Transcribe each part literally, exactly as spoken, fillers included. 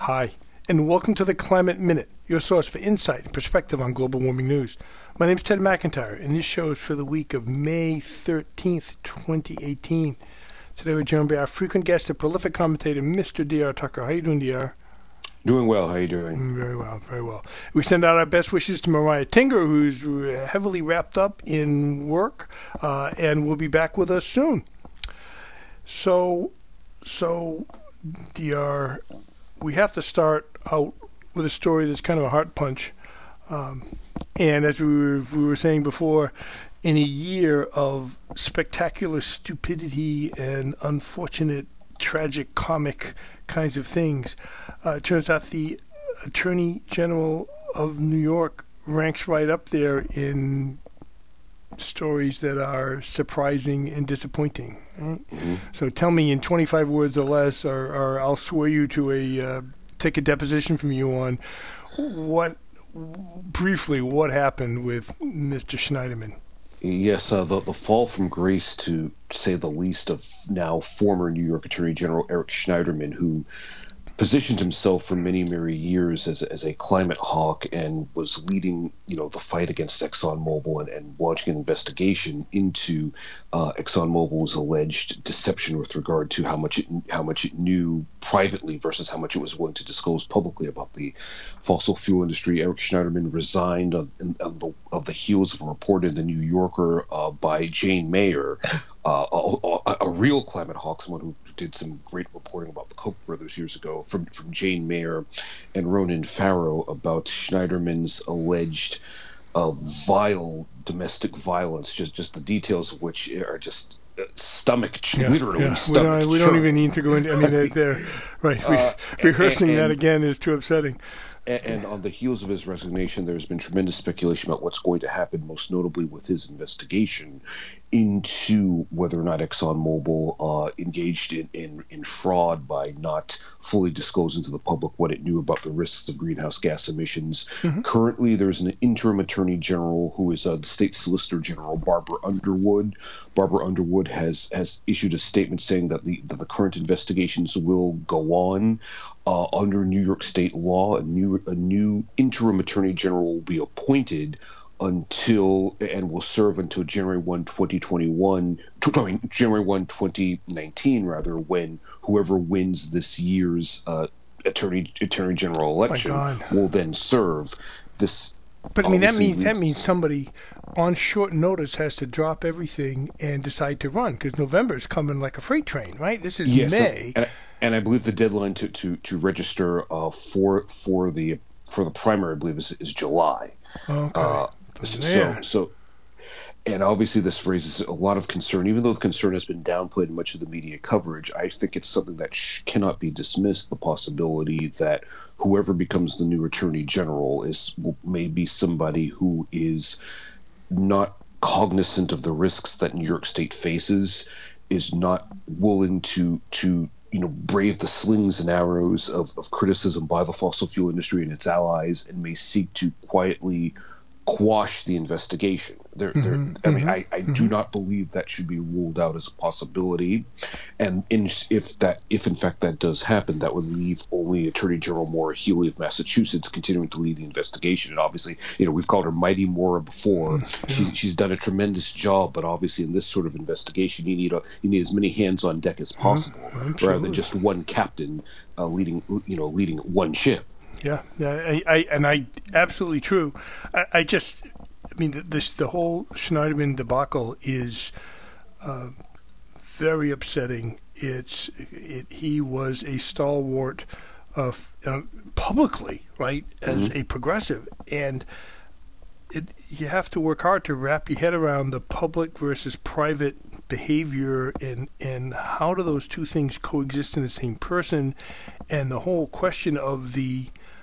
Hi, and welcome to the Climate Minute, your source for insight and perspective on global warming news. My name is Ted McIntyre, and this show is for the week of May thirteenth, twenty eighteen. Today we're joined by our frequent guest, the prolific commentator, Mister D R Tucker. How you doing, D R? Doing well. How are you doing? Very well, very well. We send out our best wishes to Mariah Tinger, who's heavily wrapped up in work, uh, and will be back with us soon. So, so, D R, we have to start out with a story that's kind of a heart punch. Um, and as we were, we were saying before, in a year of spectacular stupidity and unfortunate, tragic, comic kinds of things, uh, it turns out the Attorney General of New York ranks right up there in stories that are surprising and disappointing. Right? Mm-hmm. So tell me in twenty-five words or less, or, or I'll swear you to a uh, take a deposition from you on what briefly what happened with Mister Schneiderman. Yes, uh, the, the fall from grace, to say the least, of now former New York Attorney General Eric Schneiderman, who positioned himself for many, many years as, as a climate hawk and was leading, you know, the fight against ExxonMobil and, and launching an investigation into uh, ExxonMobil's alleged deception with regard to how much it how much it knew privately versus how much it was willing to disclose publicly about the fossil fuel industry. Eric Schneiderman resigned on, on the, of the heels of a report in the New Yorker uh, by Jane Mayer, uh, a, a, a real climate hawk, someone who did some great reporting about the Koch brothers years ago, from, from Jane Mayer and Ronan Farrow, about Schneiderman's alleged uh, vile domestic violence, just just the details of which are just uh, stomach, yeah, literally yeah. stomach. We don't, we don't even need to go into. I mean, they're, they're right. Uh, rehearsing and, and, that again is too upsetting. And on the heels of his resignation, there's been tremendous speculation about what's going to happen, most notably with his investigation into whether or not ExxonMobil uh, engaged in, in, in fraud by not fully disclosing to the public what it knew about the risks of greenhouse gas emissions. Mm-hmm. Currently, there's an interim attorney general who is uh, the state solicitor general, Barbara Underwood. Barbara Underwood has, has issued a statement saying that the, that the current investigations will go on. Uh, under New York state law, a new a new interim attorney general will be appointed until and will serve until January first, twenty twenty-one, sorry, January first, twenty nineteen, rather, when whoever wins this year's uh, attorney attorney general election oh will then serve. This, but I mean that means that means somebody on short notice has to drop everything and decide to run, because November is coming like a freight train, right? This is yes, May. And, and I believe the deadline to to to register uh, for for the for the primary, I believe, is, is July. Okay. Uh, so so, and obviously this raises a lot of concern. Even though the concern has been downplayed in much of the media coverage, I think it's something that sh- cannot be dismissed. The possibility that whoever becomes the new attorney general is may be somebody who is not cognizant of the risks that New York State faces, is not willing to to you know, brave the slings and arrows of, of criticism by the fossil fuel industry and its allies, and may seek to quietly quash the investigation. There, mm-hmm, there, I mm-hmm, mean, I, I mm-hmm. do not believe that should be ruled out as a possibility. And in, if that, if in fact that does happen, that would leave only Attorney General Maura Healey of Massachusetts continuing to lead the investigation. And obviously, you know, we've called her Mighty Maura before. Mm-hmm. She, she's done a tremendous job, but obviously in this sort of investigation, you need a, you need as many hands on deck as possible, mm-hmm. rather than just one captain uh, leading, you know, leading one ship. Yeah, yeah, I, I and I absolutely true. I, I just, I mean, the, this the whole Schneiderman debacle is uh, very upsetting. It's it, he was a stalwart of uh, publicly, right, as mm-hmm. a progressive, and it you have to work hard to wrap your head around the public versus private behavior, and and how do those two things coexist in the same person, and the whole question of the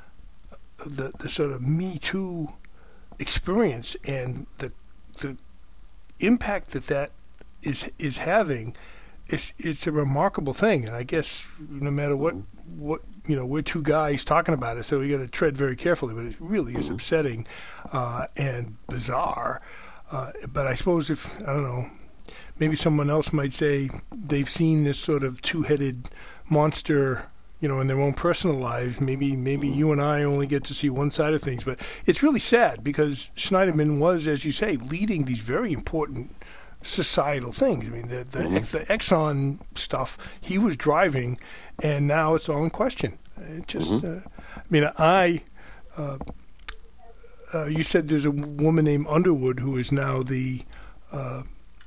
The, the sort of Me Too experience and the the impact that that is is having, it's it's a remarkable thing. And I guess no matter what what you know, we're two guys talking about it, so we got to tread very carefully. But it really is upsetting uh, and bizarre. Uh, but I suppose if I don't know, maybe someone else might say they've seen this sort of two-headed monster you know, in their own personal lives. Maybe maybe you and I only get to see one side of things, but it's really sad because Schneiderman was, as you say, leading these very important societal things. I mean, the the, Mm-hmm. the Exxon stuff he was driving, and now it's all in question. It just, Mm-hmm. uh, I mean, I. Uh, uh, you said there's a woman named Underwood who is now the uh,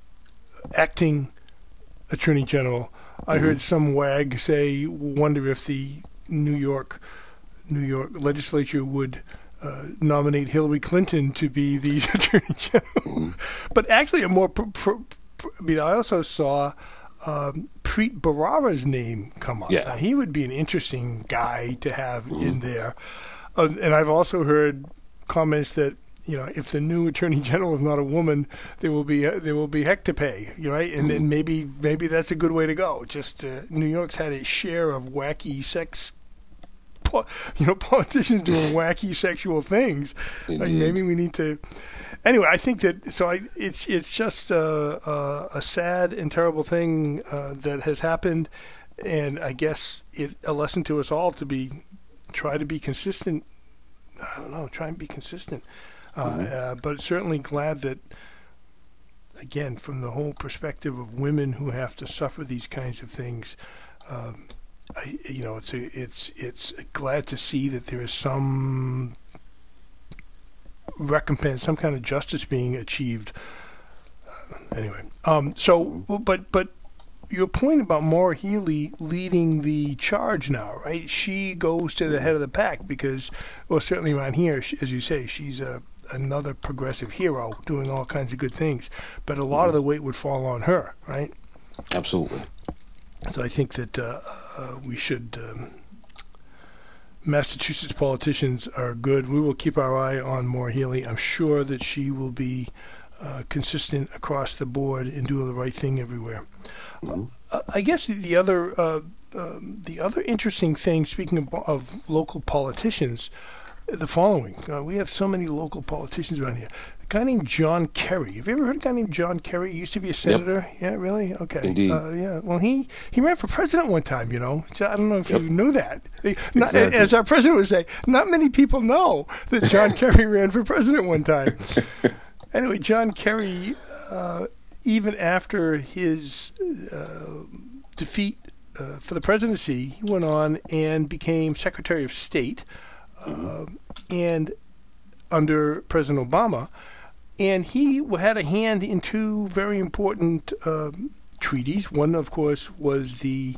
acting Attorney General. I Mm-hmm. heard some wag say, wonder if the New York New York legislature would uh, nominate Hillary Clinton to be the Attorney General. Mm-hmm. But actually, a more, pr- pr- pr- I mean, I also saw um, Preet Bharara's name come up. Yeah. Now, he would be an interesting guy to have Mm-hmm. in there. Uh, and I've also heard comments that, you know, if the new Attorney General is not a woman, there will be uh, there will be heck to pay, you know, right? And then maybe maybe that's a good way to go. Just uh, New York's had its share of wacky sex, po- you know, politicians doing wacky sexual things. Like Indeed. maybe we need to. Anyway, I think that so. I it's it's just uh, uh, a sad and terrible thing uh, that has happened, and I guess it a lesson to us all to be try to be consistent. I don't know, try and be consistent. Uh, Mm-hmm. uh, but certainly glad that, again, from the whole perspective of women who have to suffer these kinds of things, um, I, you know, it's a, it's it's glad to see that there is some recompense, some kind of justice being achieved. Uh, anyway, um, so but but your point about Maura Healey leading the charge now, right? She goes to the head of the pack because, well, certainly around here, she, as you say, she's a another progressive hero doing all kinds of good things, but a lot of the weight would fall on her, right? Absolutely. So I think that uh, uh, we should. Um, Massachusetts politicians are good. We will keep our eye on Maura Healey. I'm sure that she will be uh, consistent across the board and do the right thing everywhere. Mm-hmm. Uh, I guess the, the other uh, um, the other interesting thing, speaking of, of local politicians, the following: uh, we have so many local politicians around here. A guy named John Kerry. Have you ever heard of a guy named John Kerry? He used to be a senator. Yep. Yeah, really? Okay. Indeed. Uh, yeah. Well, he, he ran for president one time. You know, I don't know if Yep. you knew that. Not, Exactly. As our president would say, not many people know that John Kerry ran for president one time. Anyway, John Kerry, uh, even after his uh, defeat uh, for the presidency, he went on and became Secretary of State. Uh, and under President Obama, and he had a hand in two very important um, treaties. One, of course, was the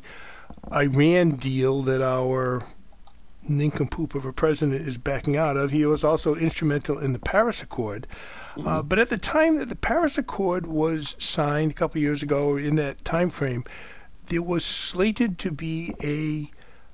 Iran deal that our nincompoop of a president is backing out of. He was also instrumental in the Paris Accord. Mm-hmm. Uh, but at the time that the Paris Accord was signed a couple of years ago, in that time frame, there was slated to be a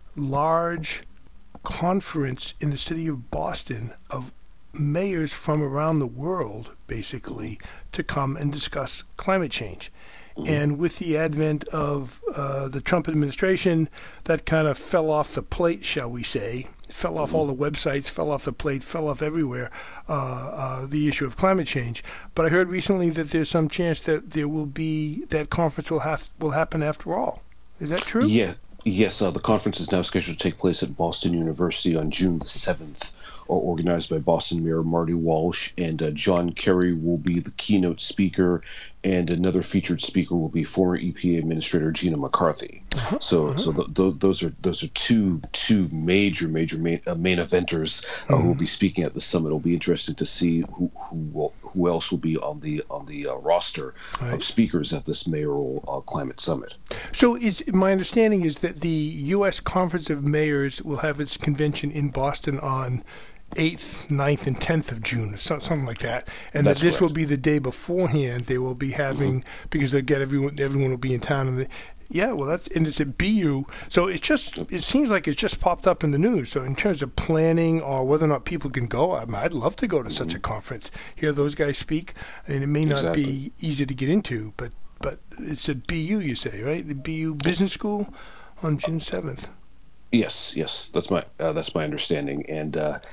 large conference in the city of Boston of mayors from around the world, basically, to come and discuss climate change. Mm-hmm. And with the advent of uh, the Trump administration, that kind of fell off the plate, shall we say. Fell mm-hmm. off all the websites, fell off the plate, fell off everywhere, uh, uh, the issue of climate change. But I heard recently that there's some chance that there will be, that conference will have will happen after all. Is that true? Yeah. Yes, uh, the conference is now scheduled to take place at Boston University on June the seventh, organized by Boston Mayor Marty Walsh, and uh, John Kerry will be the keynote speaker, and another featured speaker will be former E P A Administrator Gina McCarthy. Uh-huh. So, uh-huh. so th- th- those are those are two two major major main, uh, main eventers uh, mm-hmm. who will be speaking at the summit. It'll be interesting to see who who, will, who else will be on the on the uh, roster right. of speakers at this mayoral uh, climate summit. So, is my understanding is that the U S Conference of Mayors will have its convention in Boston on eighth, ninth, and tenth of June, or something like that, and That's that this correct. will be the day beforehand. They will be having mm-hmm. because they get everyone. Everyone will be in town, and the, yeah, well, that's and it's at B U. So it's just it seems like it's just popped up in the news. So in terms of planning or whether or not people can go, I mean, I'd love to go to mm-hmm. such a conference. Hear those guys speak. I mean, it may not exactly. be easy to get into, but but it's at B U. You say, right? The B U Business School on June seventh. Yes, yes, that's my uh, that's my understanding, and uh,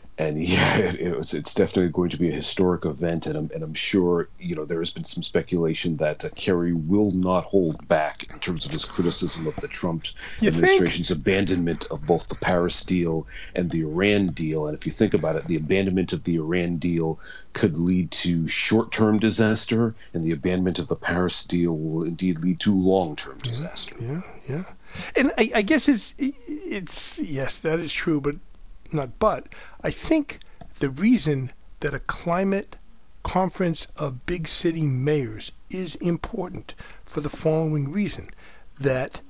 And yeah, it, it was, it's definitely going to be a historic event, and I'm, and I'm sure, you know, there has been some speculation that uh, Kerry will not hold back in terms of his criticism of the Trump You administration's think? abandonment of both the Paris deal and the Iran deal. And if you think about it, the abandonment of the Iran deal could lead to short-term disaster, and the abandonment of the Paris deal will indeed lead to long-term disaster. Yeah, yeah. And I, I guess it's, it's, yes, that is true, but not but. I think the reason that a climate conference of big city mayors is important for the following reason, that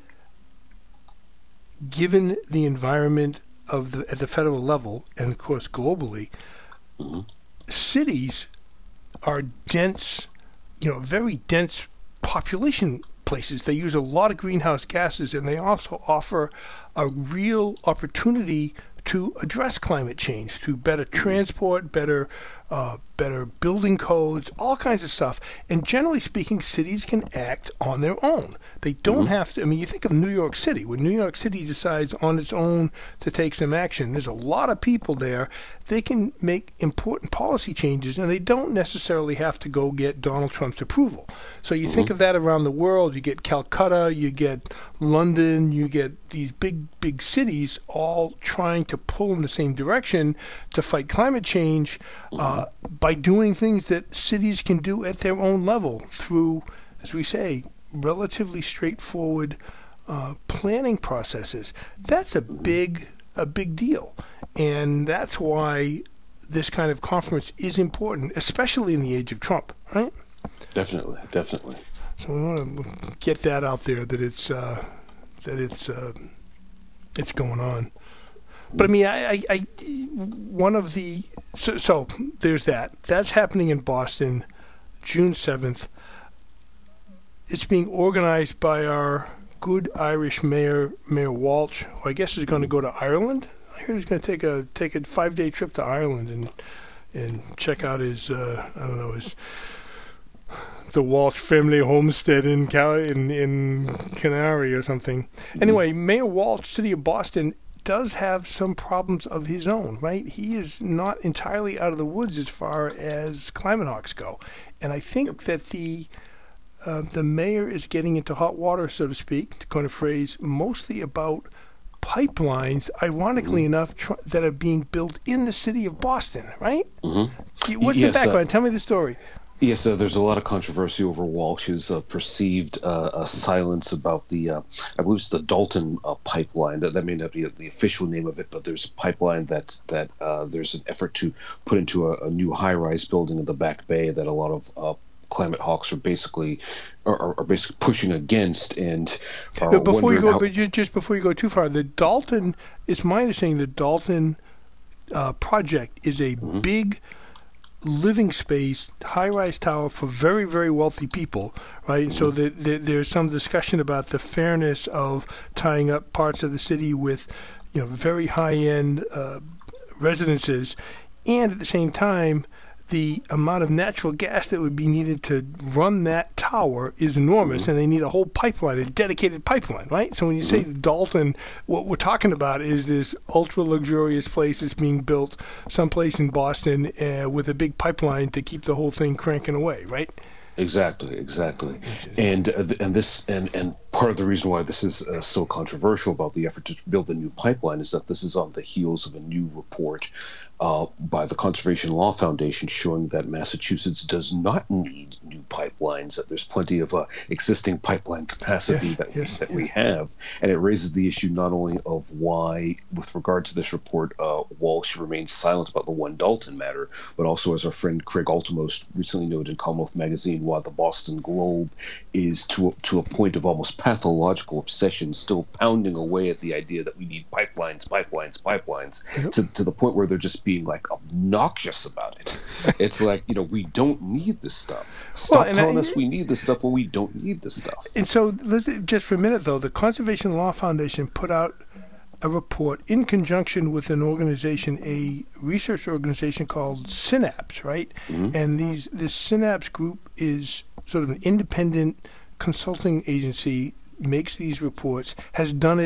given the environment of the at the federal level, and of course globally, Mm-hmm. cities are dense, you know, very dense population places. They use a lot of greenhouse gases, and they also offer a real opportunity to address climate change through better transport, better uh, better building codes, all kinds of stuff. And generally speaking, cities can act on their own. They don't Mm-hmm. have to. I mean, you think of New York City. When New York City decides on its own to take some action, there's a lot of people there. They can make important policy changes, and they don't necessarily have to go get Donald Trump's approval. So you Mm-hmm. think of that around the world. You get Calcutta, you get London, you get these big, big cities all trying to pull in the same direction to fight climate change uh, by doing things that cities can do at their own level through, as we say, relatively straightforward uh, planning processes. That's a big, a big deal. And that's why this kind of conference is important, especially in the age of Trump, right? Definitely, definitely. So we want to get that out there, that it's uh, that it's uh, it's going on. But I mean, I, I, I one of the so, so there's that. That's happening in Boston, June seventh. It's being organized by our good Irish mayor, Mayor Walsh, who I guess is going to go to Ireland. I heard he's going to take a take a five day trip to Ireland and and check out his uh, I don't know his. the Walsh family homestead in Cal- in in Canary or something. Mm-hmm. Anyway, Mayor Walsh, City of Boston, does have some problems of his own, right? He is not entirely out of the woods as far as climate hawks go. And I think yep. that the uh, the mayor is getting into hot water, so to speak, to coin a phrase, mostly about pipelines, ironically mm-hmm. enough, tr- that are being built in the city of Boston, right? Mm-hmm. What's yes, the background? Uh, Tell me the story. Yes, uh, there's a lot of controversy over Walsh's uh, perceived uh, uh, silence about the, uh, I believe it's the Dalton uh, pipeline. That, that may not be the official name of it, but there's a pipeline that that uh, there's an effort to put into a, a new high-rise building in the Back Bay that a lot of uh, climate hawks are basically are, are basically pushing against. And are but before you go, how, but just before you go too far, the Dalton, it's my understanding the Dalton uh, project is a mm-hmm. big living space, high-rise tower for very, very wealthy people, right? Mm-hmm. So the, the, there's some discussion about the fairness of tying up parts of the city with, you know, very high-end uh, residences, and at the same time, the amount of natural gas that would be needed to run that tower is enormous, mm-hmm. and they need a whole pipeline, a dedicated pipeline, right? So when you mm-hmm. say Dalton, what we're talking about is this ultra-luxurious place that's being built someplace in Boston uh, with a big pipeline to keep the whole thing cranking away, right? Exactly, exactly. And uh, and this and, and part of the reason why this is uh, so controversial about the effort to build a new pipeline is that this is on the heels of a new report uh, by the Conservation Law Foundation showing that Massachusetts does not need new pipelines, that there's plenty of uh, existing pipeline capacity yes, that, yes, that yes. we have. And it raises the issue not only of why, with regard to this report, uh, Walsh remains silent about the One Dalton matter, but also, as our friend Craig Altemost recently noted in Commonwealth Magazine, why the Boston Globe is to a, to a point of almost pathological obsession, still pounding away at the idea that we need pipelines, pipelines, pipelines, yep. to, to the point where they're just being like obnoxious about it. It's like, you know, we don't need this stuff. Stop well, telling I, us we need this stuff when we don't need this stuff. And so, just for a minute though, the Conservation Law Foundation put out a report in conjunction with an organization, a research organization called Synapse, right? Mm-hmm. And these this Synapse group is sort of an independent consulting agency, makes these reports, has done it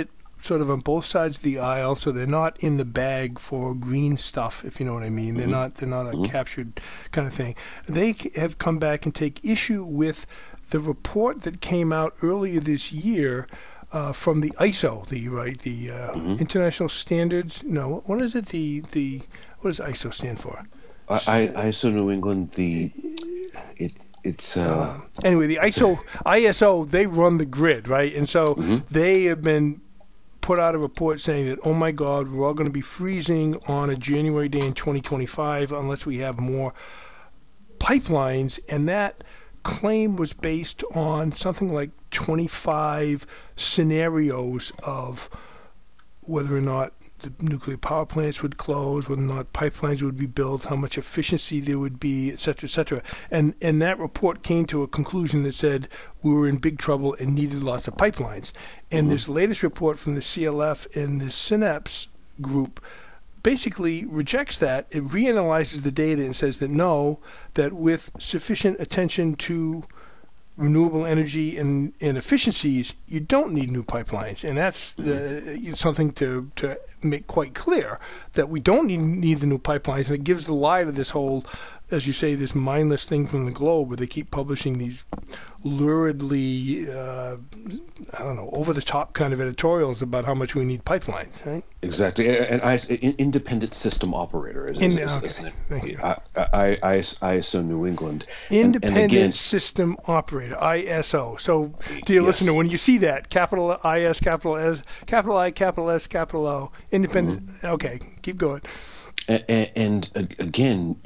sort of on both sides of the aisle, so they're not in the bag for green stuff, if you know what I mean. They're not they're not a Mhm. captured kind of thing. They c- have come back and take issue with the report that came out earlier this year uh, from the I S O, the right the uh, Mhm. International Standards. No, what- what is it? The the what does I S O stand for? I, I, I saw New England. The it it's uh, Anyway, the I S O, I S O, they run the grid, right? And so Mhm. they have been put out a report saying that, oh my God, we're all going to be freezing on a January day in twenty twenty-five unless we have more pipelines. And that claim was based on something like twenty-five scenarios of whether or not the nuclear power plants would close, whether or not pipelines would be built, how much efficiency there would be, et cetera, et cetera. And, and that report came to a conclusion that said we were in big trouble and needed lots of pipelines. And this latest report from the C L F and the Synapse group basically rejects that. It reanalyzes the data and says that no, that with sufficient attention to renewable energy and, and efficiencies, you don't need new pipelines. And that's uh, something to, to make quite clear, that we don't need, need the new pipelines. And it gives the lie to this whole, as you say, this mindless thing from the Globe where they keep publishing these luridly, uh, I don't know, over-the-top kind of editorials about how much we need pipelines, right? exactly. And I, in- independent system operator. Is, In- is, okay, isn't it? thank you. I, I, I, I S O New England. And- Independent and again, System Operator, I S O. So, dear Yes. listener, when you see that, capital I S, capital S, capital I, capital S, capital O, independent, Mm-hmm. okay, keep going. and, and, and again,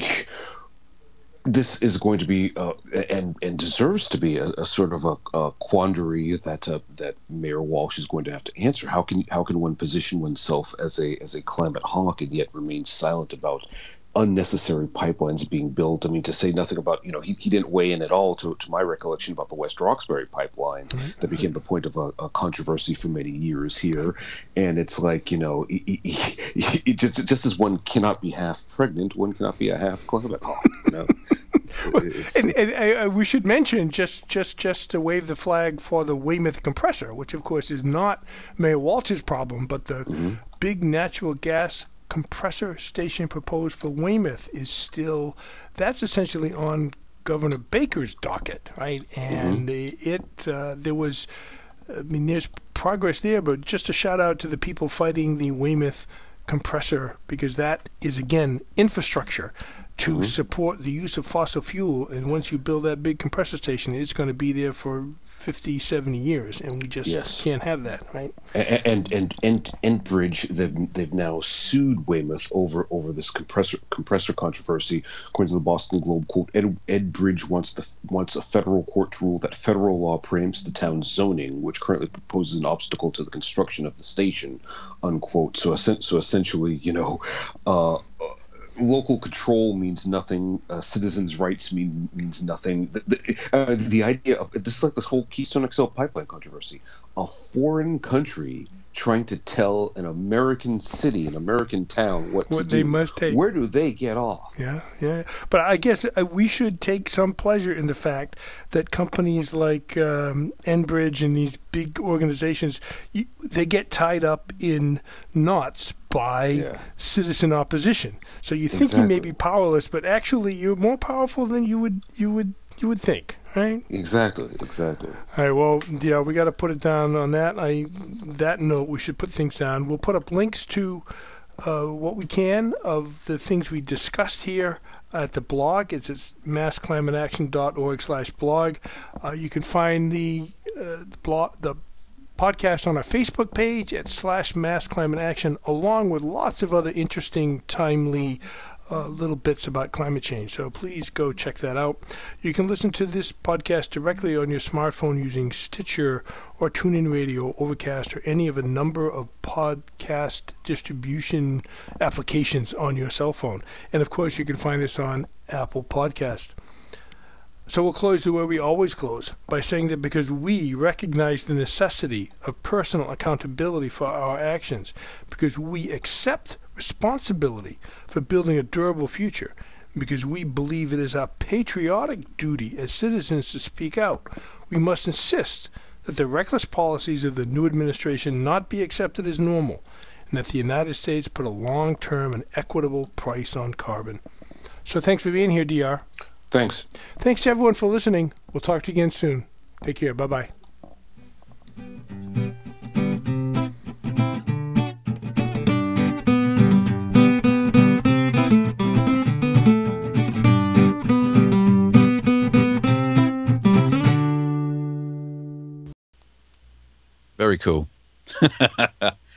this is going to be uh, and and deserves to be a, a sort of a, a quandary that uh, that Mayor Walsh is going to have to answer. How can how can one position oneself as a as a climate hawk and yet remain silent about unnecessary pipelines being built? I mean, to say nothing about, you know, he, he didn't weigh in at all, to, to my recollection, about the West Roxbury pipeline Mm-hmm. that became the point of a, a controversy for many years here. And it's like, you know, he, he, he, he just, just as one cannot be half pregnant, one cannot be a half climate hawk, you know? It's, it's, And, and uh, we should mention, just, just, just to wave the flag for the Weymouth compressor, which of course is not Mayor Walsh's problem, but the mm-hmm. big natural gas compressor station proposed for Weymouth is still, that's essentially on Governor Baker's docket, right? And mm-hmm. it, uh, there was, I mean, there's progress there, but just a shout out to the people fighting the Weymouth compressor, because that is, again, infrastructure to mm-hmm. support the use of fossil fuel. And once you build that big compressor station, it's going to be there for fifty, seventy years, and we just yes. can't have that, right? And and and Enbridge, they've they've now sued Weymouth over over this compressor compressor controversy. According to the Boston Globe, quote, Ed, Enbridge wants the wants a federal court to rule that federal law preempts the town's zoning, which currently proposes an obstacle to the construction of the station, unquote. So so essentially, you know, uh, local control means nothing. Uh, citizens' rights mean means nothing. The, the, uh, the idea of this is like this whole Keystone X L pipeline controversy. A foreign country trying to tell an American city, an American town, what, what to they do. must take. Where do they get off? Yeah, yeah. But I guess uh, we should take some pleasure in the fact that companies like um, Enbridge and these big organizations, you, they get tied up in knots by Yeah. citizen opposition. So you think you may Exactly. be powerless, but actually you're more powerful than you would you would you would think, right? Exactly, exactly. All right, well, yeah, we got to put it down on that. I that note, we should put things down. We'll put up links to uh, what we can of the things we discussed here at the blog. It's at mass climate action dot org slash blog. Uh, you can find the uh, blog the podcast on our Facebook page at slash mass climate action, along with lots of other interesting, timely Uh, little bits about climate change. So please go check that out. You can listen to this podcast directly on your smartphone using Stitcher or TuneIn Radio, Overcast, or any of a number of podcast distribution applications on your cell phone. And of course, you can find us on Apple Podcast. So we'll close the way we always close, by saying that because we recognize the necessity of personal accountability for our actions, because we accept responsibility for building a durable future, because we believe it is our patriotic duty as citizens to speak out, we must insist that the reckless policies of the new administration not be accepted as normal, and that the United States put a long-term and equitable price on carbon. So thanks for being here, D R. Thanks. Thanks to everyone for listening. We'll talk to you again soon. Take care. Bye-bye. Very cool.